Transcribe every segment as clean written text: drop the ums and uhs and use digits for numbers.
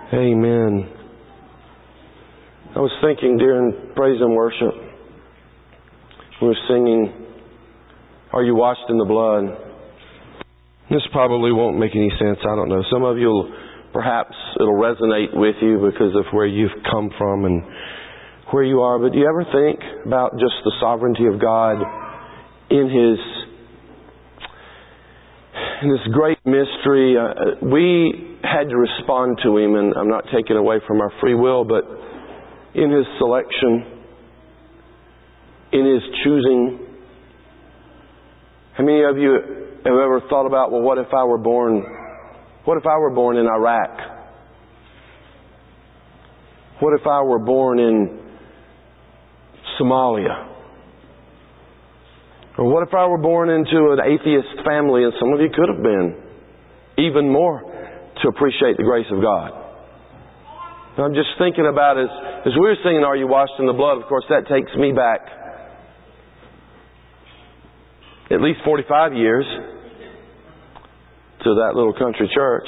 Amen. I was thinking during praise and worship, we were singing, "Are you washed in the blood?" This probably won't make any sense. I don't know. Some of you, perhaps it'll resonate with you because of where you've come from and where you are. But do you ever think about just the sovereignty of God in this great mystery? We had to respond to Him, and I'm not taking away from our free will, but in His selection, in His choosing. How many of you have ever thought about, well, what if I were born in Iraq? What if I were born in Somalia? Or what if I were born into an atheist family, and some of you could have been, even more to appreciate the grace of God? And I'm just thinking about as we were singing, "Are you washed in the blood?" Of course, that takes me back at least 45 years to that little country church,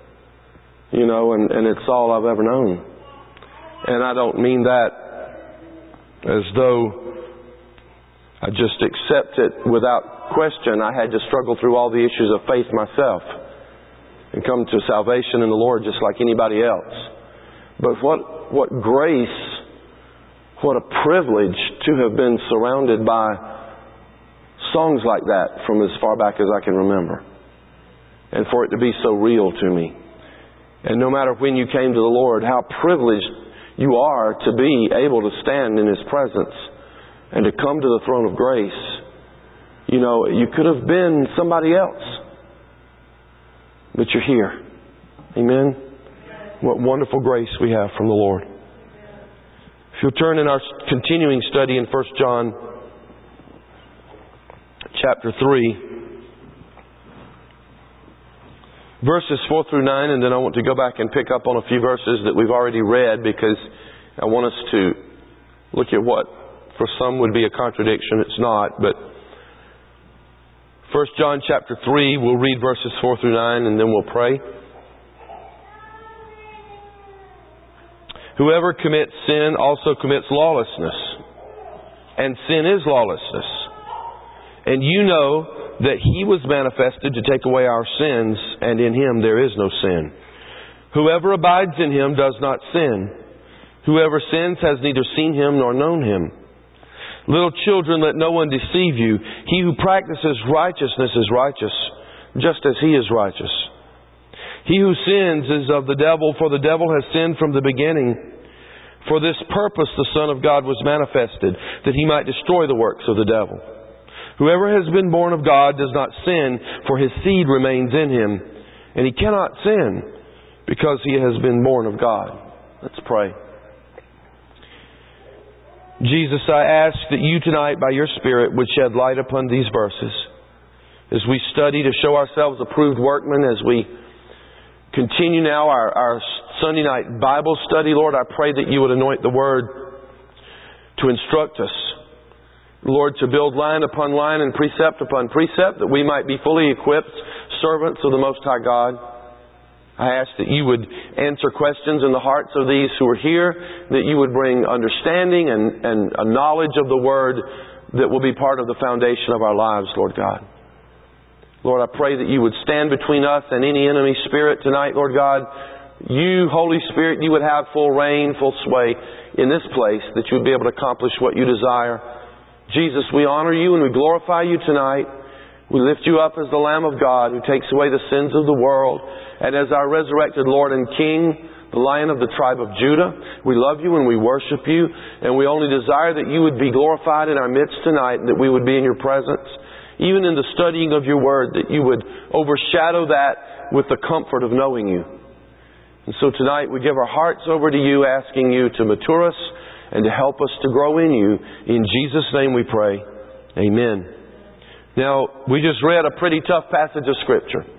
and it's all I've ever known. And I don't mean that as though I just accept it without question. I had to struggle through all the issues of faith myself and come to salvation in the Lord just like anybody else. But what grace, what a privilege to have been surrounded by songs like that from as far back as I can remember. And for it to be so real to me. And no matter when you came to the Lord, how privileged you are to be able to stand in His presence and to come to the throne of grace. You could have been somebody else, but you're here. Amen? What wonderful grace we have from the Lord. If you'll turn in our continuing study in 1 John chapter 3, verses 4 through 9, and then I want to go back and pick up on a few verses that we've already read, because I want us to look at what for some would be a contradiction. It's not, but 1 John chapter 3, we'll read verses 4 through 9, and then we'll pray. Whoever commits sin also commits lawlessness, and sin is lawlessness. And you know that He was manifested to take away our sins, and in Him there is no sin. Whoever abides in Him does not sin. Whoever sins has neither seen Him nor known Him. Little children, let no one deceive you. He who practices righteousness is righteous, just as he is righteous. He who sins is of the devil, for the devil has sinned from the beginning. For this purpose the Son of God was manifested, that He might destroy the works of the devil. Whoever has been born of God does not sin, for his seed remains in him, and he cannot sin because he has been born of God. Let's pray. Jesus, I ask that You tonight by Your Spirit would shed light upon these verses as we study to show ourselves approved workmen, as we continue now our Sunday night Bible study. Lord, I pray that You would anoint the Word to instruct us. Lord, to build line upon line and precept upon precept, that we might be fully equipped servants of the Most High God. I ask that You would answer questions in the hearts of these who are here, that You would bring understanding and a knowledge of the Word that will be part of the foundation of our lives, Lord God. Lord, I pray that You would stand between us and any enemy spirit tonight, Lord God. You, Holy Spirit, You would have full reign, full sway in this place, that You would be able to accomplish what You desire. Jesus, we honor You and we glorify You tonight. We lift You up as the Lamb of God who takes away the sins of the world, and as our resurrected Lord and King, the Lion of the tribe of Judah. We love You and we worship You, and we only desire that You would be glorified in our midst tonight, and that we would be in Your presence. Even in the studying of Your Word, that You would overshadow that with the comfort of knowing You. And so tonight we give our hearts over to You, asking You to mature us and to help us to grow in You. In Jesus' name we pray. Amen. Now, we just read a pretty tough passage of Scripture.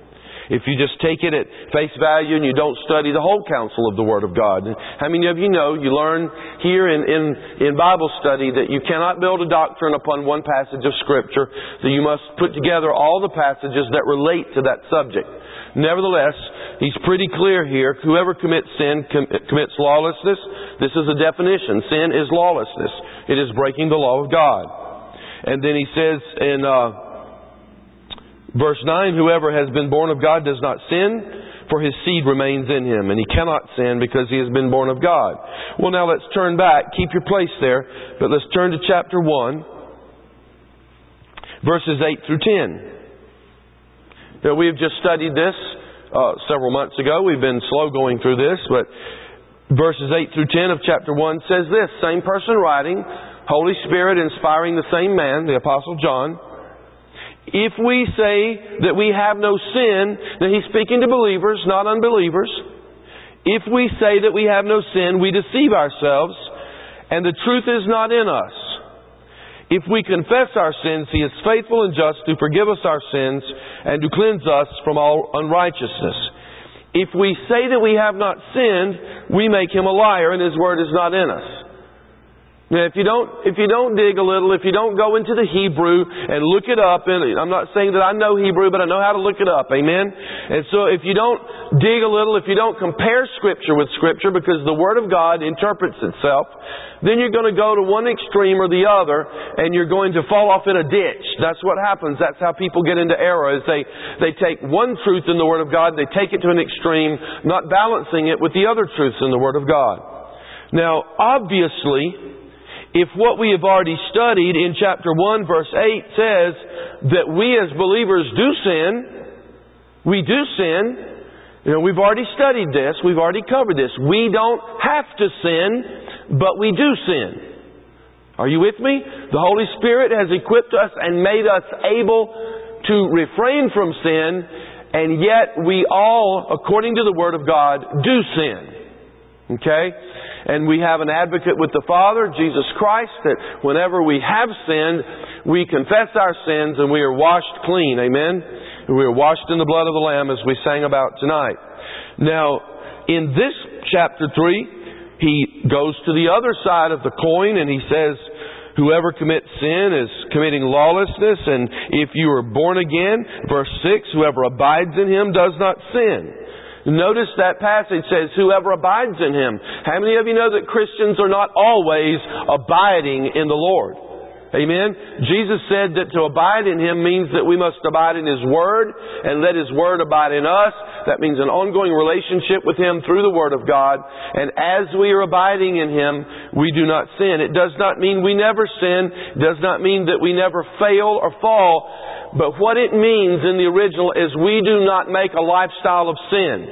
If you just take it at face value and you don't study the whole counsel of the Word of God. How many of you know, you learn here in Bible study that you cannot build a doctrine upon one passage of Scripture, that you must put together all the passages that relate to that subject. Nevertheless, he's pretty clear here. Whoever commits sin commits lawlessness. This is a definition. Sin is lawlessness. It is breaking the law of God. And then he says in verse 9, whoever has been born of God does not sin, for his seed remains in him, and he cannot sin because he has been born of God. Well, now let's turn back. Keep your place there, but let's turn to chapter 1, verses 8 through 10. Now, we have just studied this several months ago. We've been slow going through this, but verses 8 through 10 of chapter 1 says this, same person writing, Holy Spirit inspiring the same man, the Apostle John. If we say that we have no sin, now he's speaking to believers, not unbelievers. If we say that we have no sin, we deceive ourselves, and the truth is not in us. If we confess our sins, He is faithful and just to forgive us our sins and to cleanse us from all unrighteousness. If we say that we have not sinned, we make Him a liar and His word is not in us. Now, if you don't dig a little, if you don't go into the Hebrew and look it up, and I'm not saying that I know Hebrew, but I know how to look it up, amen? And so if you don't dig a little, if you don't compare Scripture with Scripture, because the Word of God interprets itself, then you're going to go to one extreme or the other, and you're going to fall off in a ditch. That's what happens. That's how people get into error, is they take one truth in the Word of God, they take it to an extreme, not balancing it with the other truths in the Word of God. Now, obviously, if what we have already studied in chapter 1 verse 8 says that we as believers do sin, we do sin. You know, we've already studied this. We've already covered this. We don't have to sin, but we do sin. Are you with me? The Holy Spirit has equipped us and made us able to refrain from sin, and yet we all, according to the Word of God, do sin. Okay? And we have an advocate with the Father, Jesus Christ, that whenever we have sinned, we confess our sins and we are washed clean. Amen? And we are washed in the blood of the Lamb, as we sang about tonight. Now, in this chapter 3, he goes to the other side of the coin and he says, whoever commits sin is committing lawlessness, and if you are born again, verse 6, whoever abides in Him does not sin. Notice that passage says, whoever abides in Him. How many of you know that Christians are not always abiding in the Lord? Amen? Jesus said that to abide in Him means that we must abide in His Word and let His Word abide in us. That means an ongoing relationship with Him through the Word of God. And as we are abiding in Him, we do not sin. It does not mean we never sin. It does not mean that we never fail or fall. But what it means in the original is we do not make a lifestyle of sin.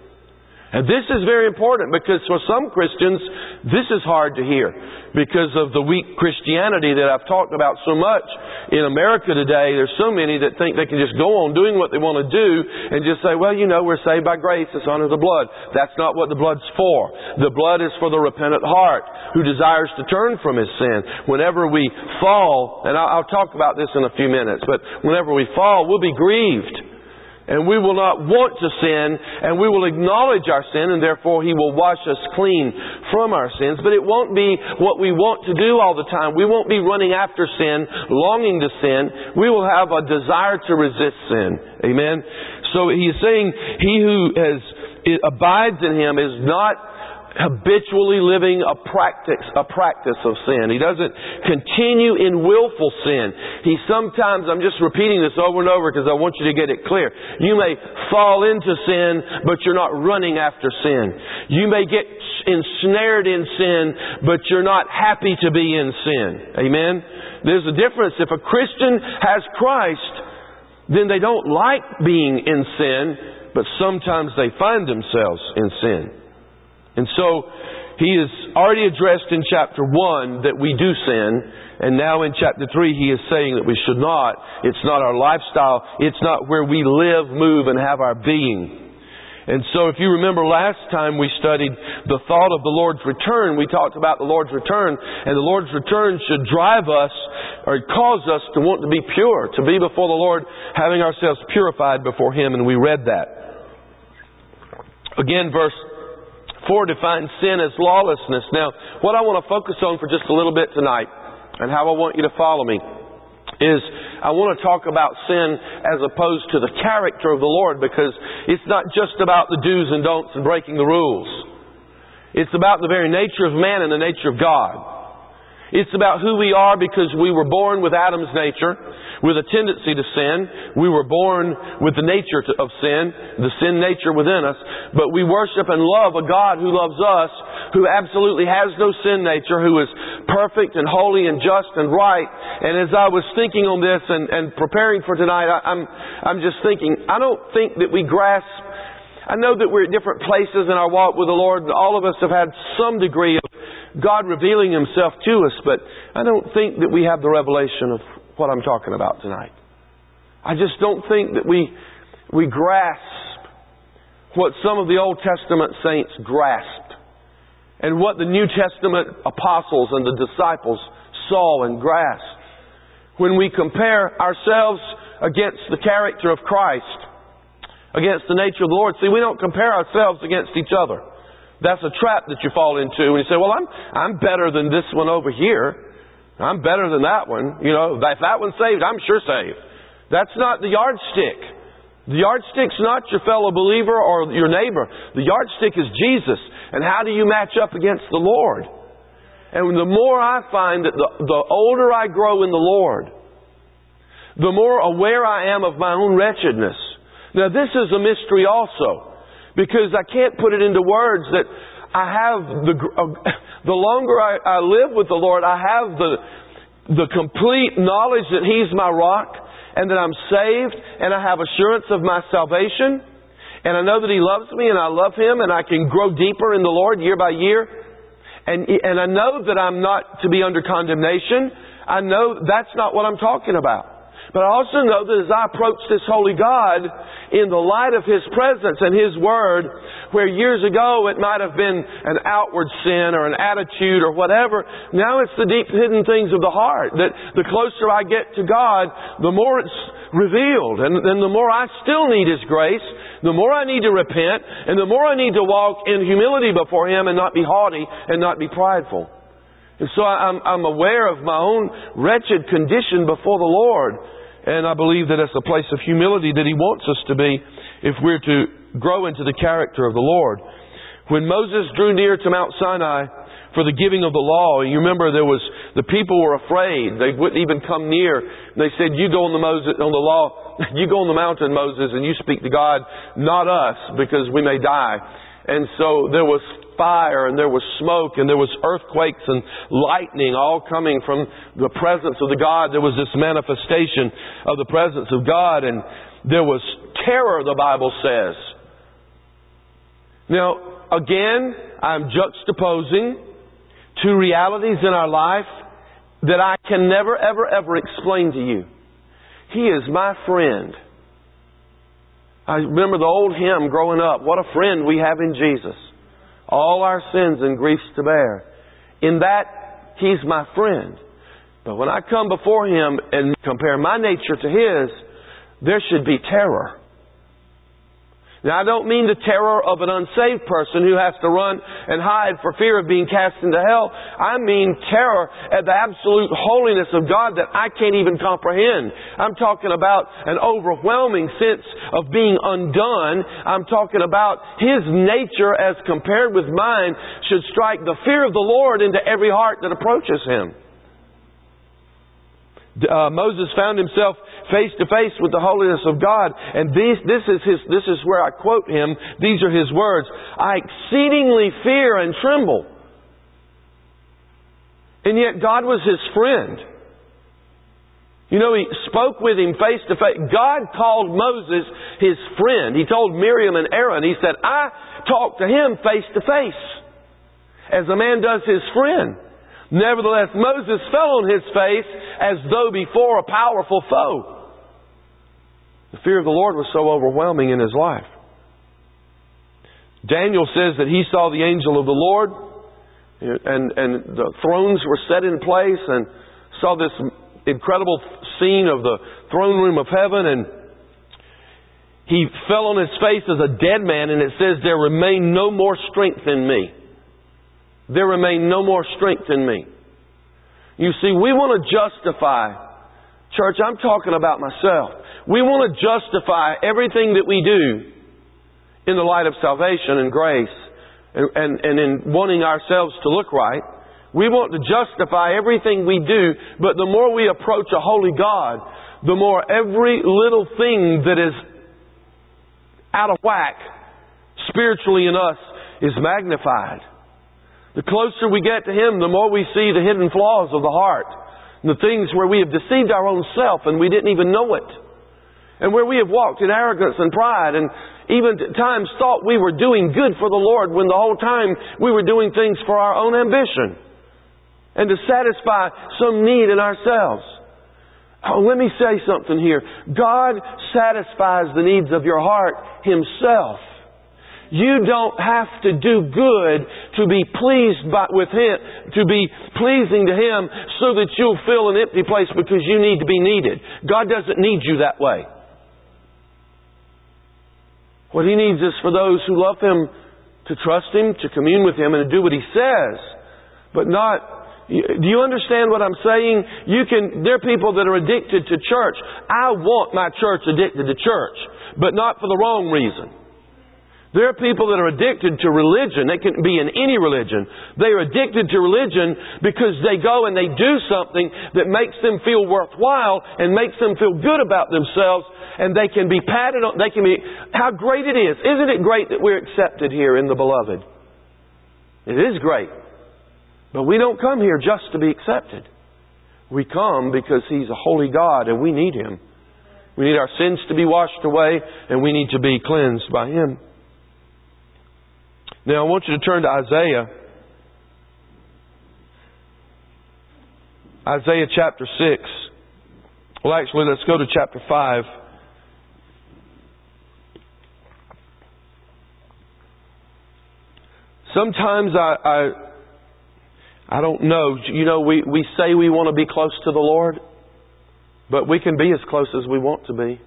And this is very important because for some Christians, this is hard to hear because of the weak Christianity that I've talked about so much. In America today, there's so many that think they can just go on doing what they want to do and just say, well, you know, we're saved by grace, it's under the blood. That's not what the blood's for. The blood is for the repentant heart who desires to turn from his sin. Whenever we fall, and I'll talk about this in a few minutes, but whenever we fall, we'll be grieved. And we will not want to sin, and we will acknowledge our sin, and therefore He will wash us clean from our sins. But it won't be what we want to do all the time. We won't be running after sin, longing to sin. We will have a desire to resist sin. Amen? So He is saying, he who abides in Him is not habitually living a practice of sin. He doesn't continue in willful sin. He sometimes, I'm just repeating this over and over because I want you to get it clear. You may fall into sin, but you're not running after sin. You may get ensnared in sin, but you're not happy to be in sin. Amen? There's a difference. If a Christian has Christ, then they don't like being in sin, but sometimes they find themselves in sin. And so, He has already addressed in chapter 1 that we do sin. And now in chapter 3, He is saying that we should not. It's not our lifestyle. It's not where we live, move, and have our being. And so if you remember last time we studied the thought of the Lord's return. We talked about the Lord's return, and the Lord's return should drive us or cause us to want to be pure, to be before the Lord, having ourselves purified before Him, and we read that. Again, verse 4 defines sin as lawlessness. Now, what I want to focus on for just a little bit tonight, and how I want you to follow me, is I want to talk about sin as opposed to the character of the Lord, because it's not just about the do's and don'ts and breaking the rules. It's about the very nature of man and the nature of God. It's about who we are, because we were born with Adam's nature, with a tendency to sin. We were born with the nature of sin, the sin nature within us. But we worship and love a God who loves us, who absolutely has no sin nature, who is perfect and holy and just and right. And as I was thinking on this and preparing for tonight, I'm just thinking, I don't think that we grasp. I know that we're at different places in our walk with the Lord, and all of us have had some degree of God revealing Himself to us, but I don't think that we have the revelation of what I'm talking about tonight. I just don't think that we grasp what some of the Old Testament saints grasped, and what the New Testament apostles and the disciples saw and grasped. When we compare ourselves against the character of Christ, against the nature of the Lord, see, we don't compare ourselves against each other. That's a trap that you fall into when you say, well, I'm better than this one over here. I'm better than that one. You know, if that one's saved, I'm sure saved. That's not the yardstick. The yardstick's not your fellow believer or your neighbor. The yardstick is Jesus. And how do you match up against the Lord? And the more I find that the older I grow in the Lord, the more aware I am of my own wretchedness. Now, this is a mystery also, because I can't put it into words that I have the longer I live with the Lord, I have the complete knowledge that He's my rock, and that I'm saved, and I have assurance of my salvation, and I know that He loves me, and I love Him, and I can grow deeper in the Lord year by year, and I know that I'm not to be under condemnation. I know that's not what I'm talking about. But I also know that as I approach this holy God in the light of His presence and His Word, where years ago it might have been an outward sin or an attitude or whatever, now it's the deep hidden things of the heart. That the closer I get to God, the more it's revealed. And the more I still need His grace, the more I need to repent, and the more I need to walk in humility before Him and not be haughty and not be prideful. And so I'm aware of my own wretched condition before the Lord. And I believe that it's a place of humility that He wants us to be if we're to grow into the character of the Lord. When Moses drew near to Mount Sinai for the giving of the law, you remember the people were afraid. They wouldn't even come near. They said, you go on the law, you go on the mountain, Moses, and you speak to God, not us, because we may die. And so there was fire, and there was smoke, and there was earthquakes and lightning, all coming from the presence of the God. There was this manifestation of the presence of God, and there was terror, the Bible says. Now, again, I'm juxtaposing two realities in our life that I can never, ever, ever explain to you. He is my friend. I remember the old hymn growing up, what a friend we have in Jesus. All our sins and griefs to bear. In that, He's my friend. But when I come before Him and compare my nature to His, there should be terror. Now, I don't mean the terror of an unsaved person who has to run and hide for fear of being cast into hell. I mean terror at the absolute holiness of God that I can't even comprehend. I'm talking about an overwhelming sense of being undone. I'm talking about His nature as compared with mine should strike the fear of the Lord into every heart that approaches Him. Moses found himself face to face with the holiness of God, and this is where I quote him. These are his words: "I exceedingly fear and tremble." And yet God was his friend. You know, He spoke with him face to face. God called Moses His friend. He told Miriam and Aaron, He said, I talked to him face to face, as a man does his friend. Nevertheless, Moses fell on his face as though before a powerful foe. The fear of the Lord was so overwhelming in his life. Daniel says that he saw the angel of the Lord, and the thrones were set in place, and saw this incredible scene of the throne room of heaven, and he fell on his face as a dead man, and it says, there remained no more strength in me. There remained no more strength in me. You see, we want to justify, church, I'm talking about myself. We want to justify everything that we do in the light of salvation and grace, and in wanting ourselves to look right. We want to justify everything we do, but the more we approach a holy God, the more every little thing that is out of whack spiritually in us is magnified. The closer we get to Him, the more we see the hidden flaws of the heart, and the things where we have deceived our own self and we didn't even know it, and where we have walked in arrogance and pride, and even at times thought we were doing good for the Lord when the whole time we were doing things for our own ambition and to satisfy some need in ourselves. Oh, let me say something here. God satisfies the needs of your heart Himself. You don't have to do good to be pleased with Him, to be pleasing to Him, so that you'll fill an empty place because you need to be needed. God doesn't need you that way. What He needs is for those who love Him to trust Him, to commune with Him, and to do what He says, but not... Do you understand what I'm saying? There are people that are addicted to church. I want my church addicted to church, but not for the wrong reason. There are people that are addicted to religion. They can be in any religion. They are addicted to religion because they go and they do something that makes them feel worthwhile and makes them feel good about themselves, and they can be patted on. How great it is. Isn't it great that we're accepted here in the Beloved? It is great. But we don't come here just to be accepted. We come because He's a holy God and we need Him. We need our sins to be washed away, and we need to be cleansed by Him. Now I want you to turn to Isaiah. Isaiah chapter 6. Well, actually, let's go to chapter 5. Sometimes I don't know. You know, we say we want to be close to the Lord, but we can be as close as we want to be.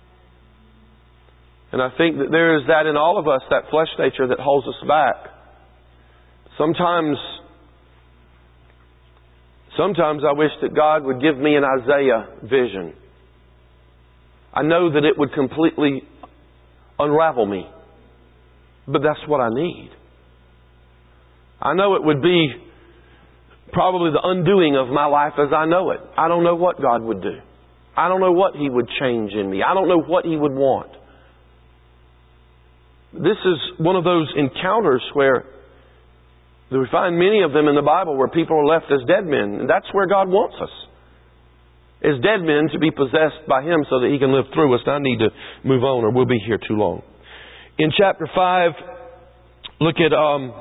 And I think that there is that in all of us, that flesh nature that holds us back. Sometimes I wish that God would give me an Isaiah vision. I know that it would completely unravel me, but that's what I need. I know it would be probably the undoing of my life as I know it. I don't know what God would do. I don't know what He would change in me. I don't know what He would want. This is one of those encounters where we find many of them in the Bible where people are left as dead men. And that's where God wants us. As dead men, to be possessed by Him so that He can live through us. I need to move on or we'll be here too long. In chapter 5, look at...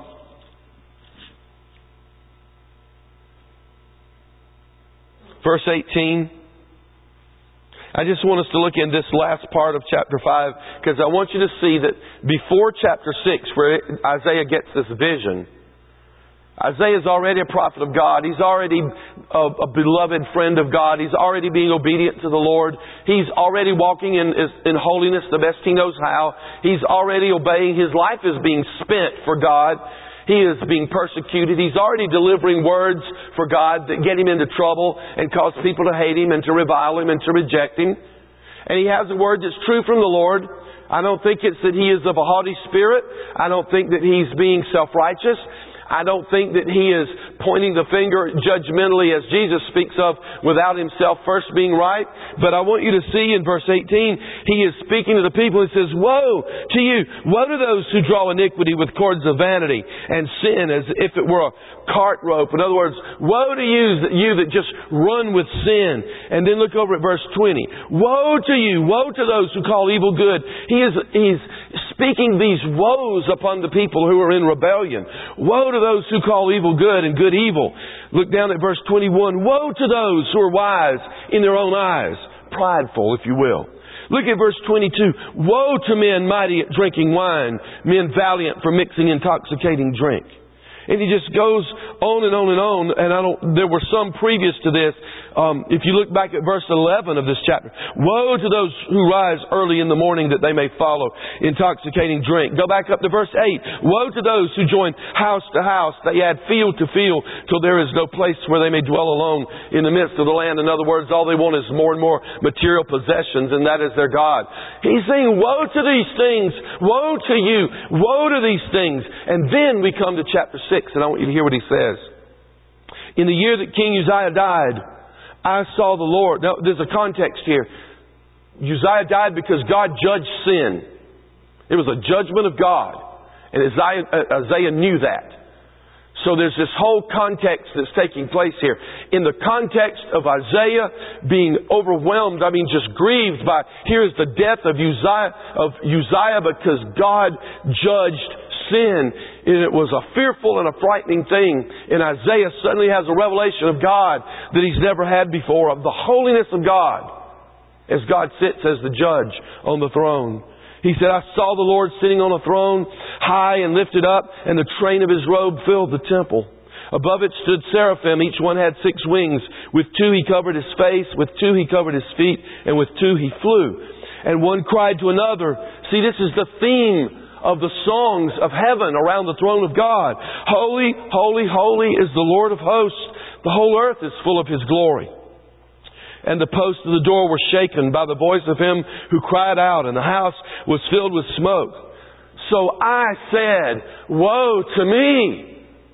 verse 18. I just want us to look in this last part of chapter 5, because I want you to see that before chapter 6, where Isaiah gets this vision, Isaiah is already a prophet of God. He's already a beloved friend of God. He's already being obedient to the Lord. He's already walking in holiness the best he knows how. He's already obeying. His life is being spent for God. He is being persecuted. He's already delivering words for God that get him into trouble and cause people to hate him and to revile him and to reject him. And he has a word that's true from the Lord. I don't think it's that he is of a haughty spirit. I don't think that he's being self-righteous. I don't think that he is pointing the finger judgmentally as Jesus speaks of without himself first being right. But I want you to see in verse 18, he is speaking to the people. He says, woe to you. Woe to those who draw iniquity with cords of vanity and sin as if it were a cart rope. In other words, woe to you that just run with sin. And then look over at verse 20. Woe to you. Woe to those who call evil good. He's speaking these woes upon the people who are in rebellion. Woe to those who call evil good and good evil. Look down at verse 21. Woe to those who are wise in their own eyes. Prideful, if you will. Look at verse 22. Woe to men mighty at drinking wine, men valiant for mixing intoxicating drink. And he just goes on and on and on. And there were some previous to this. If you look back at verse 11 of this chapter, woe to those who rise early in the morning that they may follow intoxicating drink. Go back up to verse 8. Woe to those who join house to house. They add field to field till there is no place where they may dwell alone in the midst of the land. In other words, all they want is more and more material possessions, and that is their God. He's saying, woe to these things. Woe to you. Woe to these things. And then we come to chapter 6, and I want you to hear what he says. In the year that King Uzziah died, I saw the Lord. Now, there's a context here. Uzziah died because God judged sin. It was a judgment of God. And Isaiah knew that. So there's this whole context that's taking place here. In the context of Isaiah being overwhelmed, just grieved by, here's the death of Uzziah because God judged sin. And it was a fearful and a frightening thing. And Isaiah suddenly has a revelation of God that he's never had before, of the holiness of God, as God sits as the judge on the throne. He said, I saw the Lord sitting on a throne, high and lifted up, and the train of His robe filled the temple. Above it stood seraphim. Each one had 6 wings. With 2 He covered His face, with 2 He covered His feet, and with 2 He flew. And one cried to another. See, this is the theme of the songs of heaven around the throne of God. Holy, holy, holy is the Lord of hosts. The whole earth is full of His glory. And the posts of the door were shaken by the voice of him who cried out, and the house was filled with smoke. So I said, woe to me!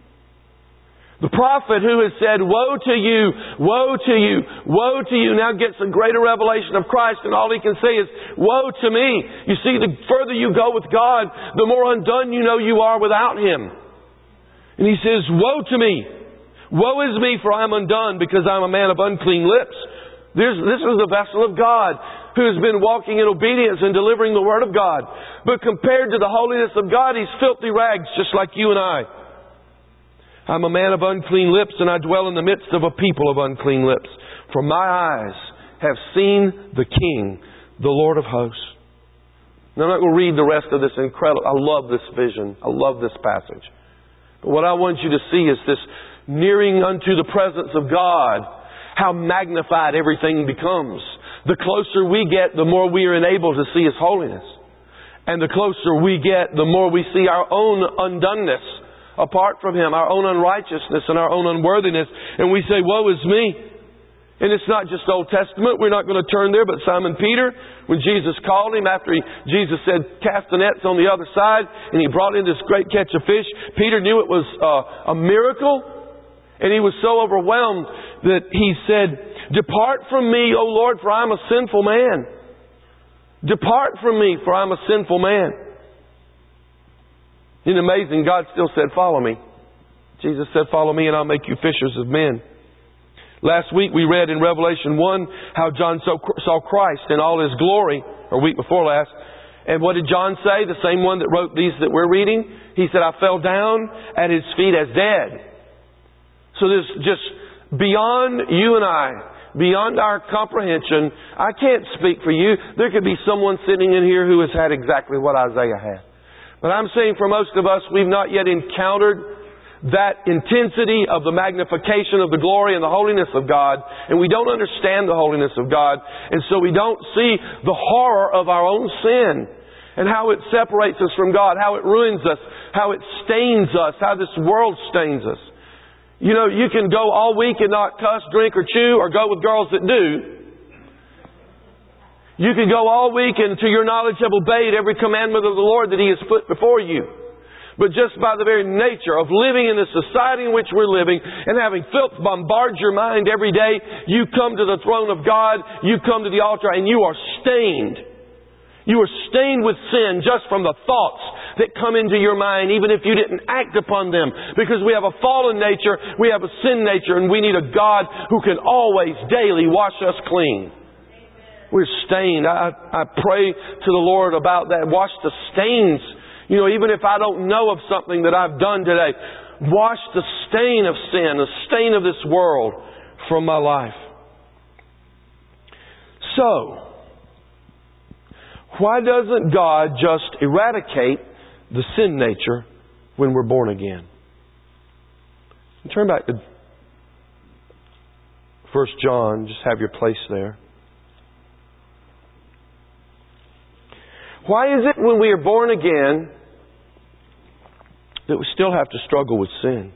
The prophet who has said, woe to you, woe to you, woe to you, now gets a greater revelation of Christ, and all he can say is, woe to me. You see, the further you go with God, the more undone you know you are without Him. And he says, woe to me. Woe is me, for I am undone, because I am a man of unclean lips. This is the vessel of God who has been walking in obedience and delivering the Word of God. But compared to the holiness of God, he's filthy rags, just like you and I. I'm a man of unclean lips, and I dwell in the midst of a people of unclean lips. For my eyes have seen the King, the Lord of hosts. Now, I'm not going to read the rest of this incredible. I love this vision. I love this passage. But what I want you to see is this nearing unto the presence of God. How magnified everything becomes. The closer we get, the more we are enabled to see His holiness. And the closer we get, the more we see our own undoneness apart from Him, our own unrighteousness and our own unworthiness. And we say, woe is me. And it's not just Old Testament. We're not going to turn there, but Simon Peter, when Jesus called him after Jesus said, cast the nets on the other side, and He brought in this great catch of fish, Peter knew it was a miracle. And he was so overwhelmed that he said, depart from me, O Lord, for I am a sinful man. Depart from me, for I am a sinful man. Isn't it amazing? God still said, follow me. Jesus said, follow me and I'll make you fishers of men. Last week we read in Revelation 1 how John saw Christ in all His glory, or week before last. And what did John say? The same one that wrote these that we're reading. He said, I fell down at His feet as dead. So there's just beyond you and I, beyond our comprehension. I can't speak for you. There could be someone sitting in here who has had exactly what Isaiah had. But I'm saying for most of us, we've not yet encountered that intensity of the magnification of the glory and the holiness of God. And we don't understand the holiness of God. And so we don't see the horror of our own sin and how it separates us from God, how it ruins us, how it stains us, how this world stains us. You know, you can go all week and not cuss, drink, or chew, or go with girls that do. You can go all week and to your knowledge have obeyed every commandment of the Lord that He has put before you. But just by the very nature of living in the society in which we're living and having filth bombard your mind every day, you come to the throne of God, you come to the altar, and you are stained. You are stained with sin just from the thoughts that come into your mind, even if you didn't act upon them. Because we have a fallen nature, we have a sin nature, and we need a God who can always, daily wash us clean. We're stained. I pray to the Lord about that. Wash the stains. You know, even if I don't know of something that I've done today, wash the stain of sin, the stain of this world from my life. So, Why doesn't God just eradicate the sin nature when we're born again? Turn back to 1 John. Just have your place there. Why is it when we are born again that we still have to struggle with sin?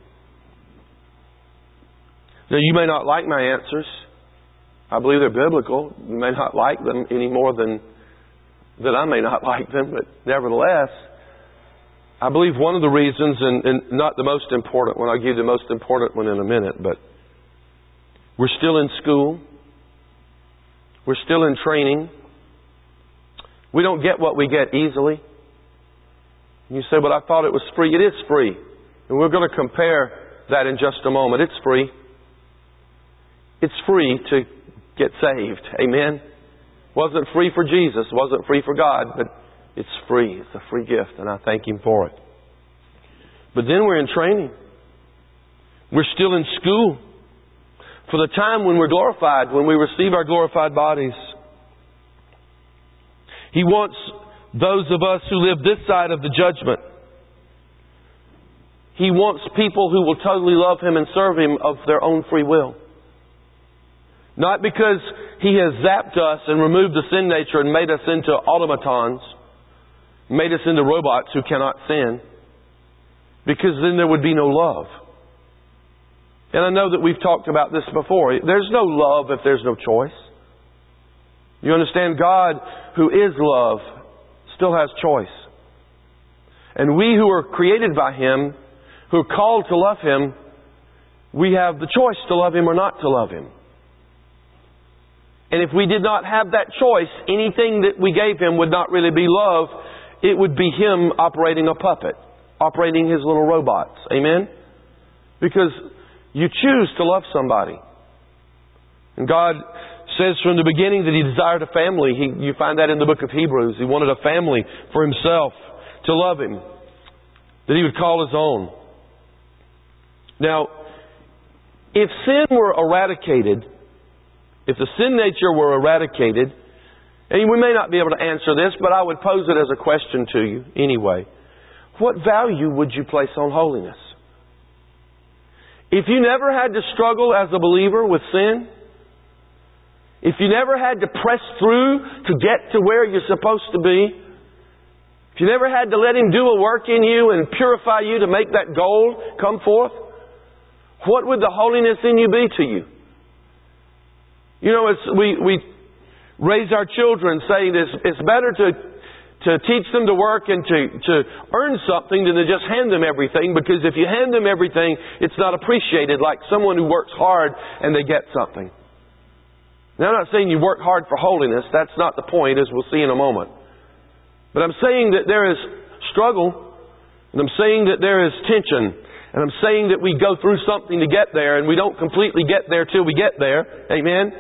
Now, you may not like my answers. I believe they're biblical. You may not like them any more than that I may not like them, but nevertheless, I believe one of the reasons, and not the most important one, I'll give you the most important one in a minute, but we're still in school. We're still in training. We don't get what we get easily. You say, but I thought it was free. It is free. And we're going to compare that in just a moment. It's free. It's free to get saved. Amen? Wasn't free for Jesus. Wasn't free for God. But it's free. It's a free gift. And I thank Him for it. But then we're in training. We're still in school. For the time when we're glorified, when we receive our glorified bodies. He wants those of us who live this side of the judgment. He wants people who will totally love Him and serve Him of their own free will. Not because He has zapped us and removed the sin nature and made us into automatons, made us into robots who cannot sin, because then there would be no love. And I know that we've talked about this before. There's no love if there's no choice. You understand? God, who is love, still has choice. And we who are created by Him, who are called to love Him, we have the choice to love Him or not to love Him. And if we did not have that choice, anything that we gave Him would not really be love. It would be Him operating a puppet, operating His little robots. Amen? Because you choose to love somebody. And God says from the beginning that He desired a family. You find that in the book of Hebrews. He wanted a family for Himself to love Him, that He would call His own. Now, if sin were eradicated, if the sin nature were eradicated, and we may not be able to answer this, but I would pose it as a question to you anyway. What value would you place on holiness? If you never had to struggle as a believer with sin, if you never had to press through to get to where you're supposed to be, if you never had to let Him do a work in you and purify you to make that gold come forth, what would the holiness in you be to you? You know, we raise our children saying this, it's better to teach them to work and to earn something than to just hand them everything, because if you hand them everything, it's not appreciated like someone who works hard and they get something. Now, I'm not saying you work hard for holiness. That's not the point, as we'll see in a moment. But I'm saying that there is struggle, and I'm saying that there is tension, and I'm saying that we go through something to get there, and we don't completely get there till we get there. Amen?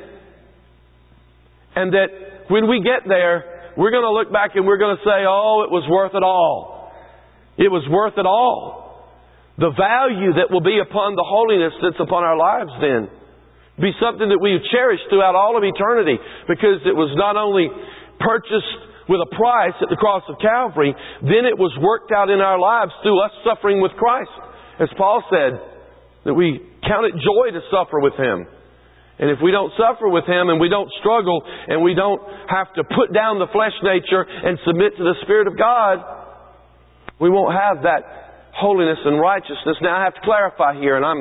And that when we get there, we're going to look back and we're going to say, oh, it was worth it all. It was worth it all. The value that will be upon the holiness that's upon our lives then be something that we cherish throughout all of eternity, because it was not only purchased with a price at the cross of Calvary, then it was worked out in our lives through us suffering with Christ. As Paul said, that we count it joy to suffer with Him. And if we don't suffer with Him and we don't struggle and we don't have to put down the flesh nature and submit to the Spirit of God, we won't have that holiness and righteousness. Now I have to clarify here, and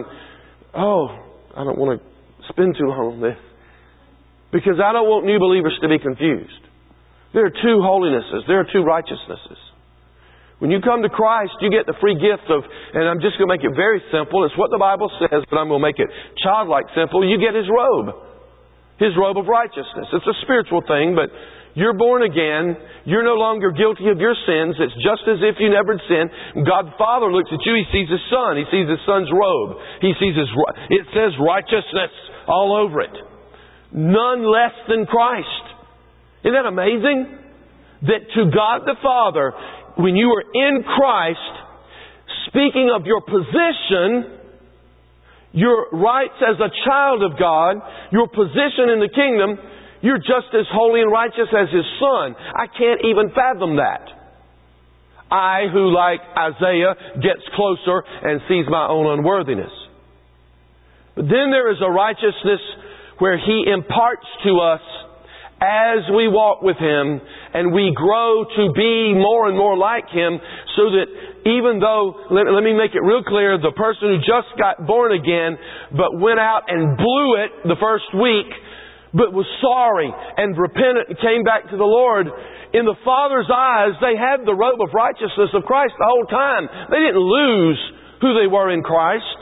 I don't want to spend too long on this, because I don't want new believers to be confused. There are two holinesses. There are two righteousnesses. When you come to Christ, you get the free gift of, and I'm just going to make it very simple. It's what the Bible says, but I'm going to make it childlike simple. You get His robe of righteousness. It's a spiritual thing, but you're born again. You're no longer guilty of your sins. It's just as if you never sinned. God the Father looks at you. He sees His Son. He sees His Son's robe. He sees it says righteousness all over it. None less than Christ. Isn't that amazing? That to God the Father, when you are in Christ, speaking of your position, your rights as a child of God, your position in the kingdom, You're just as holy and righteous as His Son. I can't even fathom that. I, who like Isaiah, gets closer and sees my own unworthiness. But then there is a righteousness where He imparts to us as we walk with Him and we grow to be more and more like Him, so that even though, let me make it real clear, the person who just got born again but went out and blew it the first week, but was sorry and repentant and came back to the Lord, in the Father's eyes, they had the robe of righteousness of Christ the whole time. They didn't lose who they were in Christ.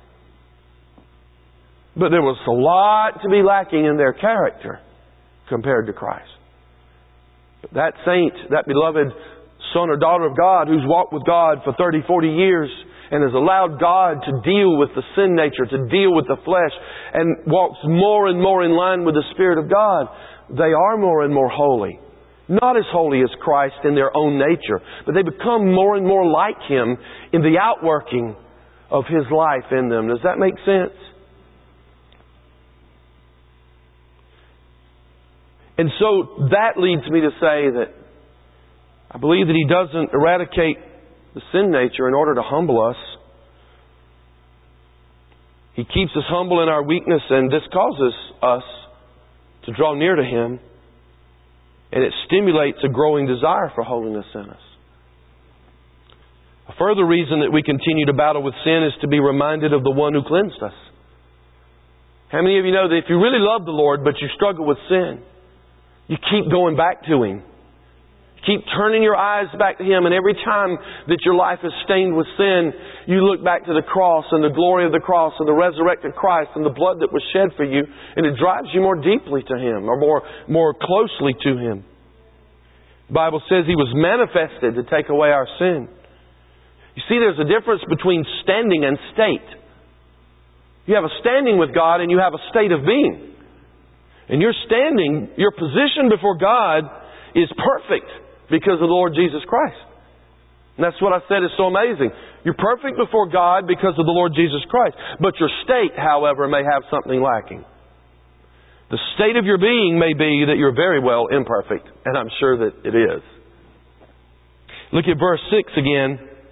But there was a lot to be lacking in their character compared to Christ. But that saint, that beloved son or daughter of God who's walked with God for 30, 40 years and has allowed God to deal with the sin nature, to deal with the flesh, and walks more and more in line with the Spirit of God, they are more and more holy. Not as holy as Christ in their own nature, but they become more and more like Him in the outworking of His life in them. Does that make sense? And so that leads me to say that I believe that He doesn't eradicate the sin nature in order to humble us. He keeps us humble in our weakness, and this causes us to draw near to Him. And it stimulates a growing desire for holiness in us. A further reason that we continue to battle with sin is to be reminded of the One who cleansed us. How many of you know that if you really love the Lord but you struggle with sin, you keep going back to Him? Keep turning your eyes back to Him, and every time that your life is stained with sin, you look back to the cross and the glory of the cross and the resurrected Christ and the blood that was shed for you, and it drives you more deeply to Him, or more closely to Him. The Bible says He was manifested to take away our sin. You see, there's a difference between standing and state. You have a standing with God and you have a state of being. And your standing, your position before God is perfect because of the Lord Jesus Christ. And that's what I said is so amazing. You're perfect before God because of the Lord Jesus Christ. But your state, however, may have something lacking. The state of your being may be that you're very well imperfect. And I'm sure that it is. Look at verse 6 again.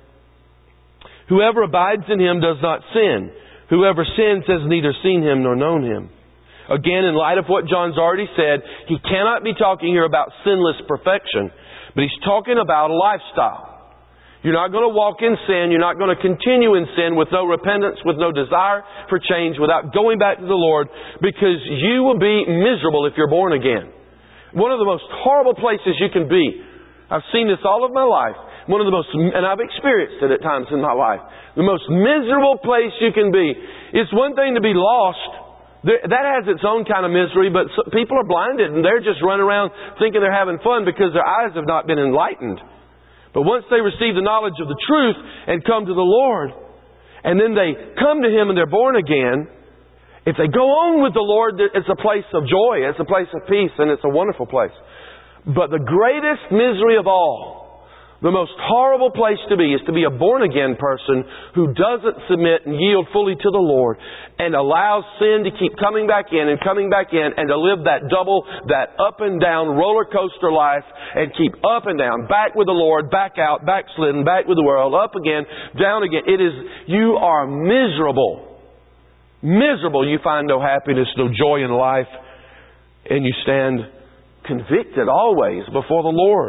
Whoever abides in Him does not sin. Whoever sins has neither seen Him nor known Him. Again, in light of what John's already said, he cannot be talking here about sinless perfection, but he's talking about a lifestyle. You're not going to walk in sin. You're not going to continue in sin with no repentance, with no desire for change, without going back to the Lord, because you will be miserable if you're born again. One of the most horrible places you can be, I've seen this all of my life, and I've experienced it at times in my life, the most miserable place you can be. It's one thing to be lost. That has its own kind of misery, but people are blinded and they're just running around thinking they're having fun because their eyes have not been enlightened. But once they receive the knowledge of the truth and come to the Lord, and then they come to Him and they're born again, if they go on with the Lord, it's a place of joy, it's a place of peace, and it's a wonderful place. But the greatest misery of all, the most horrible place to be a born-again person who doesn't submit and yield fully to the Lord and allows sin to keep coming back in and to live that up and down roller coaster life and keep up and down, back with the Lord, back out, backslidden, back with the world, up again, down again. You are miserable. Miserable. You find no happiness, no joy in life, and you stand convicted always before the Lord.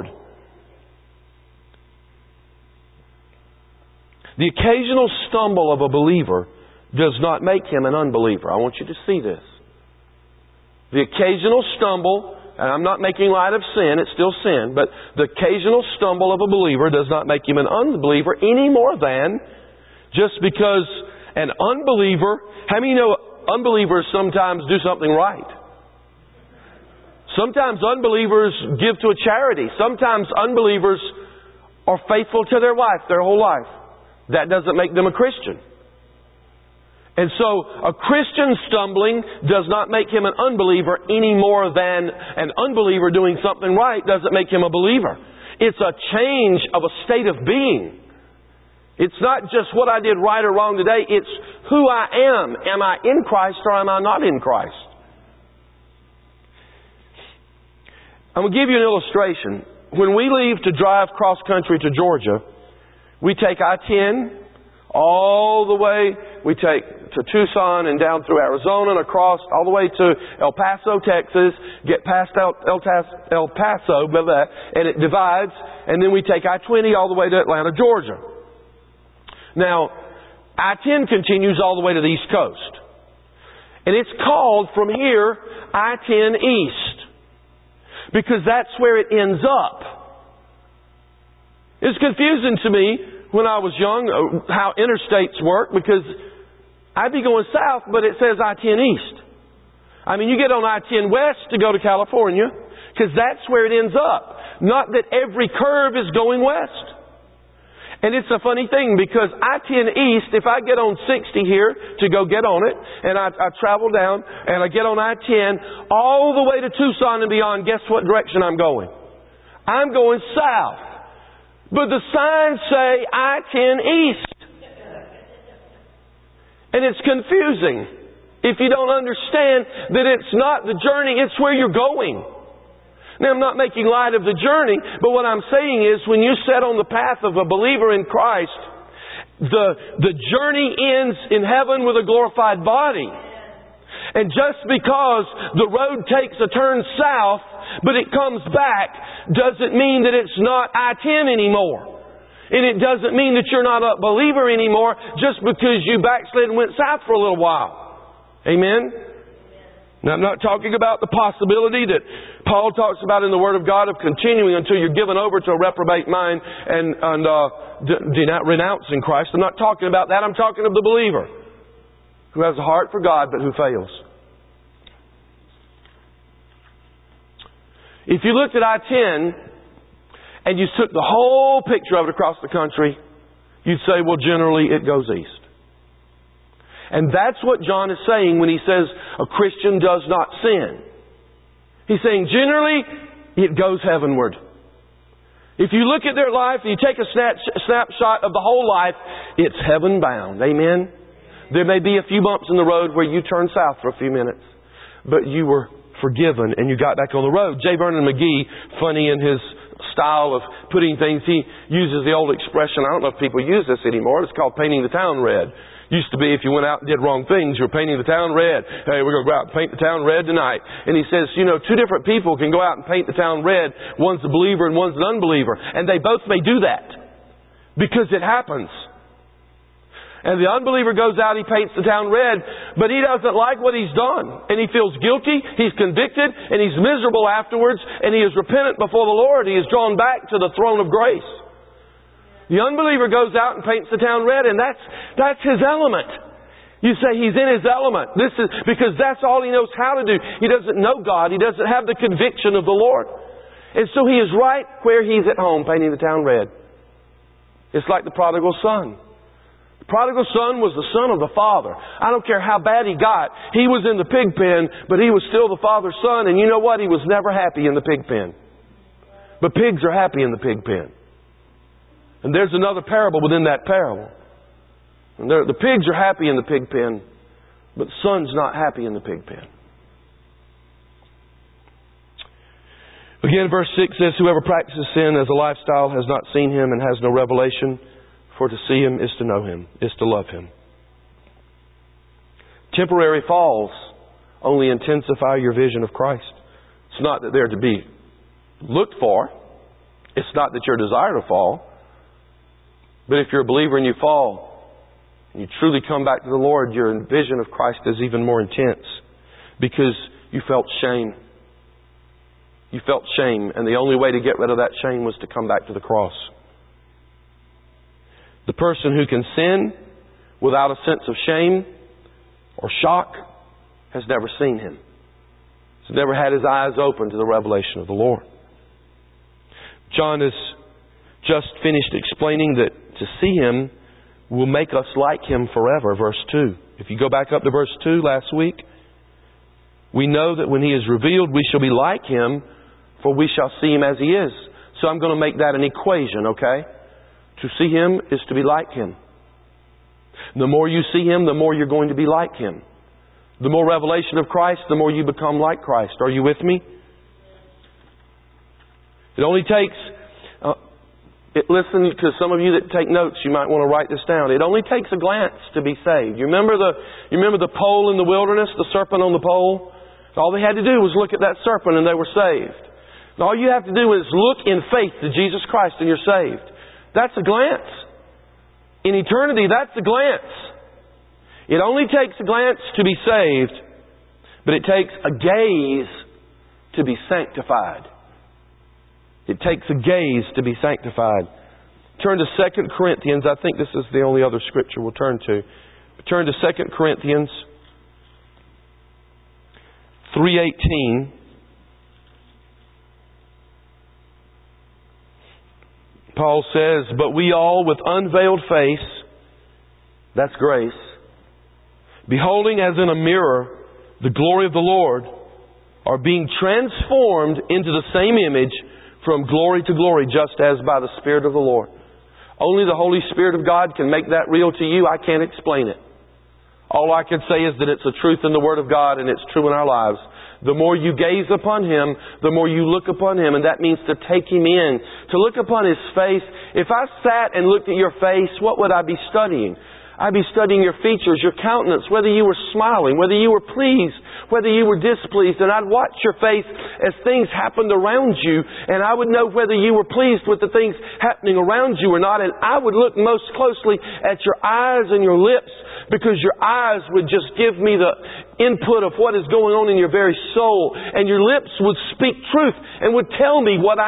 The occasional stumble of a believer does not make him an unbeliever. I want you to see this. The occasional stumble, and I'm not making light of sin, it's still sin, but the occasional stumble of a believer does not make him an unbeliever any more than just because an unbeliever, how many know unbelievers sometimes do something right? Sometimes unbelievers give to a charity. Sometimes unbelievers are faithful to their wife their whole life. That doesn't make them a Christian. And so a Christian stumbling does not make him an unbeliever any more than an unbeliever doing something right doesn't make him a believer. It's a change of a state of being. It's not just what I did right or wrong today. It's who I am. Am I in Christ or am I not in Christ? I'm going to give you an illustration. When we leave to drive cross country to Georgia, we take I-10 all the way. We take to Tucson and down through Arizona and across all the way to El Paso, Texas, get past El Paso, blah, blah, and it divides, and then we take I-20 all the way to Atlanta, Georgia. Now, I-10 continues all the way to the East Coast. And it's called from here I-10 East, because that's where it ends up. It's confusing to me when I was young how interstates work, because I'd be going south, but it says I-10 East. I mean, you get on I-10 West to go to California, because that's where it ends up. Not that every curve is going west. And it's a funny thing, because I-10 East, if I get on 60 here to go get on it, and I travel down, and I get on I-10 all the way to Tucson and beyond, guess what direction I'm going? I'm going south. But the signs say I-10 East. And it's confusing if you don't understand that it's not the journey, it's where you're going. Now, I'm not making light of the journey, but what I'm saying is when you set on the path of a believer in Christ, the journey ends in heaven with a glorified body. And just because the road takes a turn south, but it comes back, doesn't mean that it's not I-10 anymore. And it doesn't mean that you're not a believer anymore just because you backslid and went south for a little while. Amen? Now, I'm not talking about the possibility that Paul talks about in the Word of God of continuing until you're given over to a reprobate mind and renouncing Christ. I'm not talking about that. I'm talking of the believer who has a heart for God but who fails. If you looked at I-10 and you took the whole picture of it across the country, you'd say, well, generally it goes east. And that's what John is saying when he says a Christian does not sin. He's saying generally it goes heavenward. If you look at their life, you take a snapshot of the whole life, it's heaven bound. Amen? There may be a few bumps in the road where you turn south for a few minutes, but you were forgiven and you got back on the road. J. Vernon McGee, funny in his style of putting things, he uses the old expression, I don't know if people use this anymore, it's called painting the town red. Used to be if you went out and did wrong things, you were painting the town red. Hey, we're going to go out and paint the town red tonight. And he says, you know, two different people can go out and paint the town red. One's a believer and one's an unbeliever. And they both may do that. Because it happens. And the unbeliever goes out, he paints the town red, but he doesn't like what he's done. And he feels guilty, he's convicted, and he's miserable afterwards, and he is repentant before the Lord. He is drawn back to the throne of grace. The unbeliever goes out and paints the town red, and that's his element. You say he's in his element. This is because that's all he knows how to do. He doesn't know God. He doesn't have the conviction of the Lord. And so he is right where he's at home, painting the town red. It's like the prodigal son. The prodigal son was the son of the father. I don't care how bad he got. He was in the pig pen, but he was still the father's son. And you know what? He was never happy in the pig pen. But pigs are happy in the pig pen. And there's another parable within that parable. And the pigs are happy in the pig pen, but the son's not happy in the pig pen. Again, verse 6 says, whoever practices sin as a lifestyle has not seen Him and has no revelation, for to see Him is to know Him, is to love Him. Temporary falls only intensify your vision of Christ. It's not that they're to be looked for. It's not that you're desired to fall. But if you're a believer and you fall, and you truly come back to the Lord, your vision of Christ is even more intense because you felt shame. You felt shame, and the only way to get rid of that shame was to come back to the cross. The person who can sin without a sense of shame or shock has never seen Him. He's never had his eyes open to the revelation of the Lord. John has just finished explaining that to see Him will make us like Him forever, verse 2. If you go back up to verse 2 last week, we know that when He is revealed, we shall be like Him, for we shall see Him as He is. So I'm going to make that an equation, okay? To see Him is to be like Him. The more you see Him, the more you're going to be like Him. The more revelation of Christ, the more you become like Christ. Are you with me? It only takes... listen, to some of you that take notes, you might want to write this down. It only takes a glance to be saved. You remember the pole in the wilderness, the serpent on the pole? All they had to do was look at that serpent and they were saved. And all you have to do is look in faith to Jesus Christ and you're saved. That's a glance. In eternity, that's a glance. It only takes a glance to be saved, but it takes a gaze to be sanctified. It takes a gaze to be sanctified. Turn to 2 Corinthians. I think this is the only other scripture we'll turn to. Turn to 2 Corinthians 3:18. Paul says, "But we all with unveiled face," that's grace, "beholding as in a mirror the glory of the Lord, are being transformed into the same image from glory to glory, just as by the Spirit of the Lord." Only the Holy Spirit of God can make that real to you. I can't explain it. All I can say is that it's a truth in the Word of God and it's true in our lives. The more you gaze upon Him, the more you look upon Him, and that means to take Him in, to look upon His face. If I sat and looked at your face, what would I be studying? I'd be studying your features, your countenance, whether you were smiling, whether you were pleased, whether you were displeased. And I'd watch your face as things happened around you, and I would know whether you were pleased with the things happening around you or not. And I would look most closely at your eyes and your lips, because your eyes would just give me the input of what is going on in your very soul. And your lips would speak truth and would tell me what I